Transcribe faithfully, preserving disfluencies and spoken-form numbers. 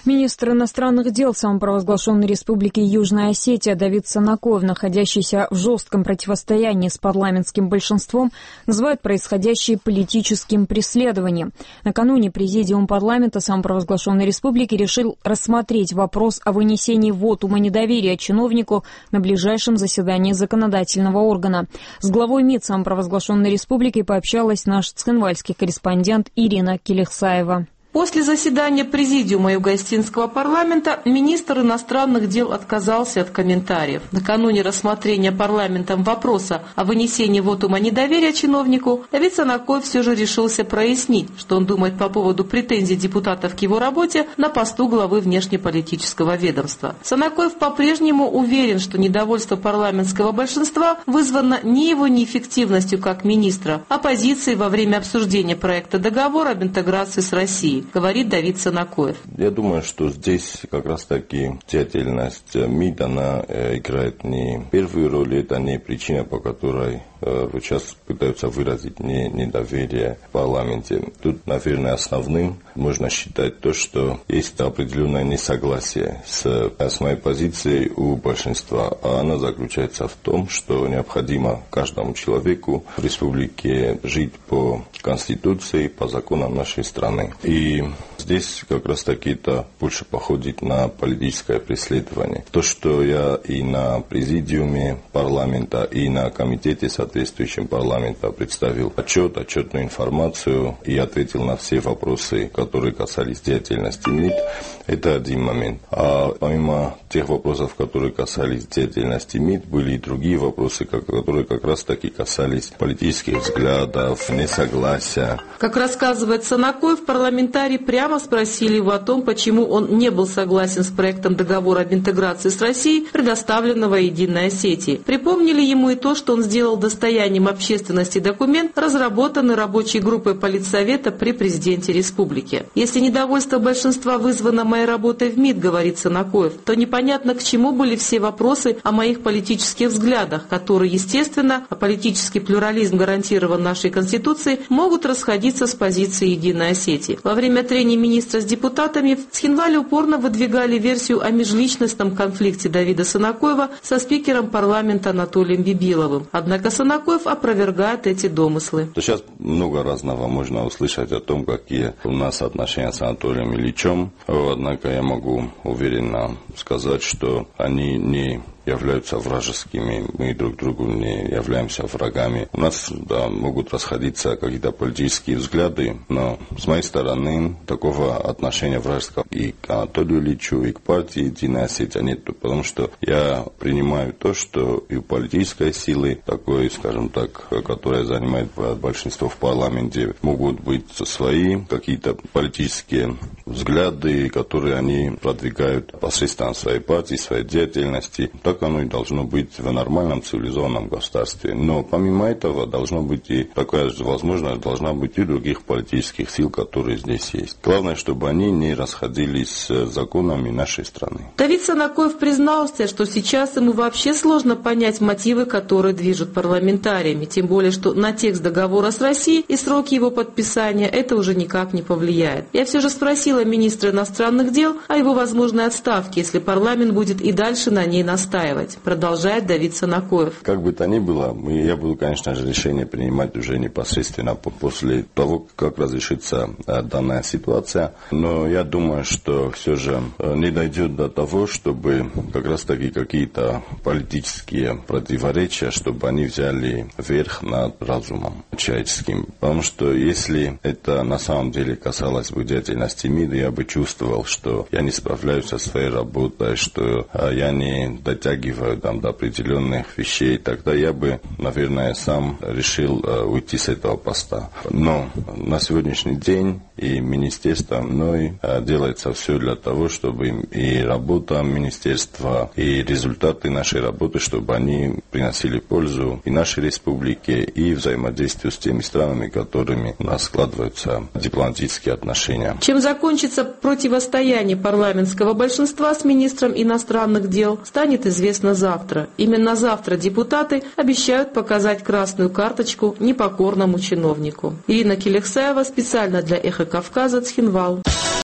Министр иностранных дел самопровозглашенной Республики Южная Осетия Давид Санакоев, находящийся в жестком противостоянии с парламентским большинством, называет происходящее политическим преследованием. Накануне Президиум парламента самопровозглашенной Республики решил рассмотреть вопрос о вынесении вотума недоверия чиновнику на ближайшем заседании законодательного органа. С главой МИД самопровозглашенной Республики пообщалась наш цхинвальский корреспондент Ирина Келехсаева. После заседания Президиума Юго-Осетинского парламента министр иностранных дел отказался от комментариев. Накануне рассмотрения парламентом вопроса о вынесении вотума недоверия чиновнику, Давид Санакоев все же решился прояснить, что он думает по поводу претензий депутатов к его работе на посту главы внешнеполитического ведомства. Санакоев по-прежнему уверен, что недовольство парламентского большинства вызвано не его неэффективностью как министра, а позицией во время обсуждения проекта договора об интеграции с Россией, говорит Давид Санакоев. Я думаю, что здесь как раз таки деятельность МИД, она играет не первую роль, это не причина, по которой сейчас пытаются выразить не, недоверие в парламенте. Тут, наверное, основным можно считать то, что есть определенное несогласие с, с моей позицией у большинства. А она заключается в том, что необходимо каждому человеку в республике жить по Конституции, по законам нашей страны. И здесь как раз таки это больше походит на политическое преследование. То, что я и на президиуме парламента, и на комитете соответствующем парламента представил отчет, отчетную информацию и ответил на все вопросы, которые касались деятельности МИД, это один момент. А помимо тех вопросов, которые касались деятельности МИД, были и другие вопросы, которые как раз таки касались политических взглядов, несогласия. Как рассказывает Санакоев, парламентарии прямо спросили его о том, почему он не был согласен с проектом договора об интеграции с Россией, предоставленного Единой Осетии. Припомнили ему и то, что он сделал достоянием общественности документ, разработанный рабочей группой Политсовета при президенте республики. Если недовольство большинства вызвано моей работой в МИД, говорит Санакоев, то непонятно, к чему были все вопросы о моих политических взглядах, которые, естественно, а политический плюрализм гарантирован нашей Конституцией, могут расходиться с позицией Единой Осетии. Во время трений министра с депутатами в Цхинвале упорно выдвигали версию о межличностном конфликте Давида Санакоева со спикером парламента Анатолием Бибиловым. Однако Санакоев опровергает эти домыслы. Сейчас много разного можно услышать о том, какие у нас отношения с Анатолием Ильичем. Однако я могу уверенно сказать, что они не являются вражескими, мы друг другу не являемся врагами. У нас, да, могут расходиться какие-то политические взгляды, но с моей стороны такого отношения вражеского и к Анатолию Ильичу, и к партии Единая Осетия нет, потому что я принимаю то, что и у политической силы, такой, скажем так, которая занимает большинство в парламенте, могут быть свои какие-то политические взгляды, которые они продвигают посредством своей партии, своей деятельности. Так оно и должно быть в нормальном цивилизованном государстве. Но помимо этого должно быть и такая же возможность должна быть и других политических сил, которые здесь есть. Главное, чтобы они не расходились с законами нашей страны. Давид Санакоев признался, что сейчас ему вообще сложно понять мотивы, которые движут парламентариями. Тем более, что на текст договора с Россией и сроки его подписания это уже никак не повлияет. Я все же спросила министра иностранных дел о его возможной отставке, если парламент будет и дальше на ней настаивать. Продолжает Давид Санакоев. Как бы то ни было, я буду, конечно же, решение принимать уже непосредственно после того, как разрешится данная ситуация. Но я думаю, что все же не дойдет до того, чтобы как раз таки какие-то политические противоречия, чтобы они взяли верх над разумом человеческим. Потому что если это на самом деле касалось бы деятельности МИДа, я бы чувствовал, что я не справляюсь со своей работой, что я не дотягиваю там, до определенных вещей, тогда я бы, наверное, сам решил э, уйти с этого поста. Но на сегодняшний день и министерство мной э, делается все для того, чтобы и работа министерства, и результаты нашей работы, чтобы они приносили пользу и нашей республике, и взаимодействию с теми странами, которыми у нас складываются дипломатические отношения. Чем закончится противостояние парламентского большинства с министром иностранных дел, станет известно известно завтра. Именно завтра депутаты обещают показать красную карточку непокорному чиновнику. Ирина Келехсаева специально для Эхо Кавказа, Цхинвал.